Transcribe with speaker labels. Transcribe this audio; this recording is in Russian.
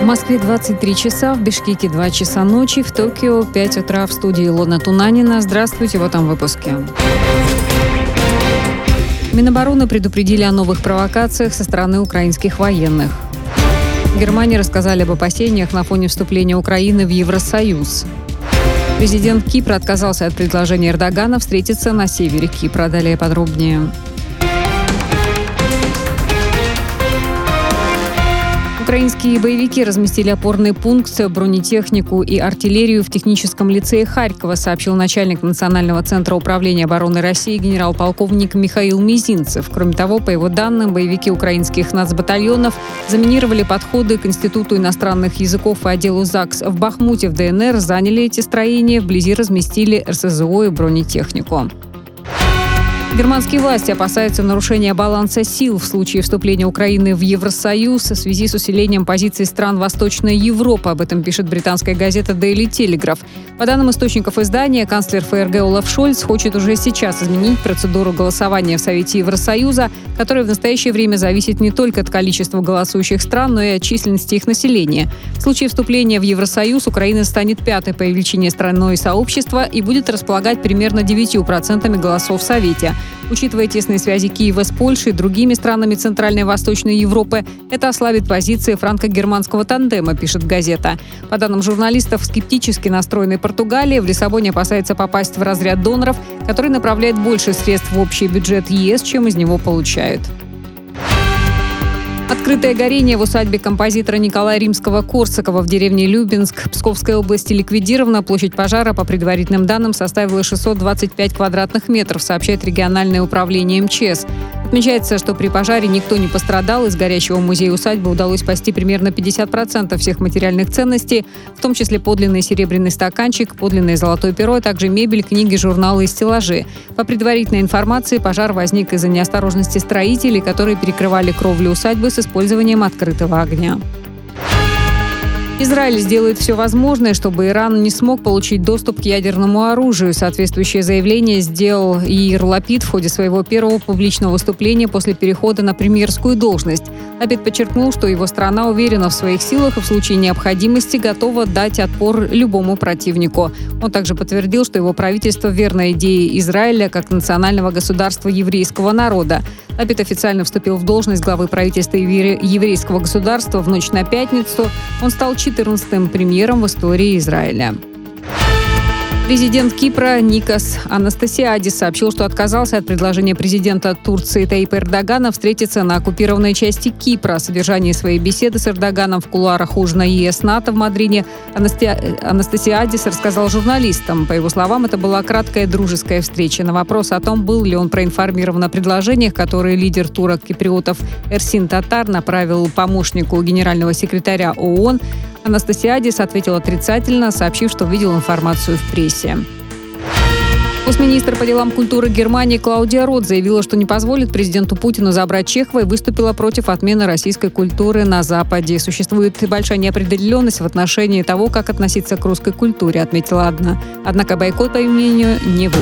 Speaker 1: В Москве 23 часа, в Бишкеке 2 часа ночи, в Токио 5 утра. В студии Илона Тунанина. Здравствуйте, в этом выпуске. Минобороны предупредили о новых провокациях со стороны украинских военных. В Германии рассказали об опасениях на фоне вступления Украины в Евросоюз. Президент Кипра отказался от предложения Эрдогана встретиться на севере Кипра. Далее подробнее. Украинские боевики разместили опорный пункт, бронетехнику и артиллерию в техническом лицее Харькова, сообщил начальник Национального центра управления обороны России генерал-полковник Михаил Мизинцев. Кроме того, по его данным, боевики украинских нацбатальонов заминировали подходы к Институту иностранных языков и отделу ЗАГС в Бахмуте в ДНР, заняли эти строения, вблизи разместили РСЗО и бронетехнику. Германские власти опасаются нарушения баланса сил в случае вступления Украины в Евросоюз в связи с усилением позиций стран Восточной Европы. Об этом пишет британская газета Daily Telegraph. По данным источников издания, канцлер ФРГ Олаф Шольц хочет уже сейчас изменить процедуру голосования в Совете Евросоюза, которая в настоящее время зависит не только от количества голосующих стран, но и от численности их населения. В случае вступления в Евросоюз Украина станет пятой по величине страной сообщества и будет располагать примерно 9% голосов в Совете. Учитывая тесные связи Киева с Польшей и другими странами Центральной и Восточной Европы, это ослабит позиции франко-германского тандема, пишет газета. По данным журналистов, скептически настроенной Португалии в Лиссабоне опасается попасть в разряд доноров, который направляет больше средств в общий бюджет ЕС, чем из него получают. Открытое горение в усадьбе композитора Николая Римского-Корсакова в деревне Любинск Псковской области ликвидировано. Площадь пожара, по предварительным данным, составила 625 квадратных метров, сообщает региональное управление МЧС. Отмечается, что при пожаре никто не пострадал. Из горящего музея усадьбы удалось спасти примерно 50% всех материальных ценностей, в том числе подлинный серебряный стаканчик, подлинное золотое перо, а также мебель, книги, журналы и стеллажи. По предварительной информации, пожар возник из-за неосторожности строителей, которые перекрывали кровлю усадьбы с использованием открытого огня. Израиль сделает все возможное, чтобы Иран не смог получить доступ к ядерному оружию. Соответствующее заявление сделал Яир Лапид в ходе своего первого публичного выступления после перехода на премьерскую должность. Лапид подчеркнул, что его страна уверена в своих силах и в случае необходимости готова дать отпор любому противнику. Он также подтвердил, что его правительство верно идее Израиля как национального государства еврейского народа. Лапид официально вступил в должность главы правительства еврейского государства в ночь на пятницу. Он стал 14-м премьером в истории Израиля. Президент Кипра Никос Анастасиадис сообщил, что отказался от предложения президента Турции Таипа Эрдогана встретиться на оккупированной части Кипра. О содержании своей беседы с Эрдоганом в кулуарах ужина ЕС НАТО в Мадриде Анастасиадис рассказал журналистам. По его словам, это была краткая дружеская встреча. На вопрос о том, был ли он проинформирован о предложениях, которые лидер турок-киприотов Эрсин Татар направил помощнику генерального секретаря ООН, Анастасиадис ответил отрицательно, сообщив, что видел информацию в прессе. Госминистр по делам культуры Германии Клаудия Рот заявила, что не позволит президенту Путину забрать Чехова и выступила против отмены российской культуры на Западе. Существует большая неопределенность в отношении того, как относиться к русской культуре, отметила она. Однако бойкот, по ее мнению, не выполнен.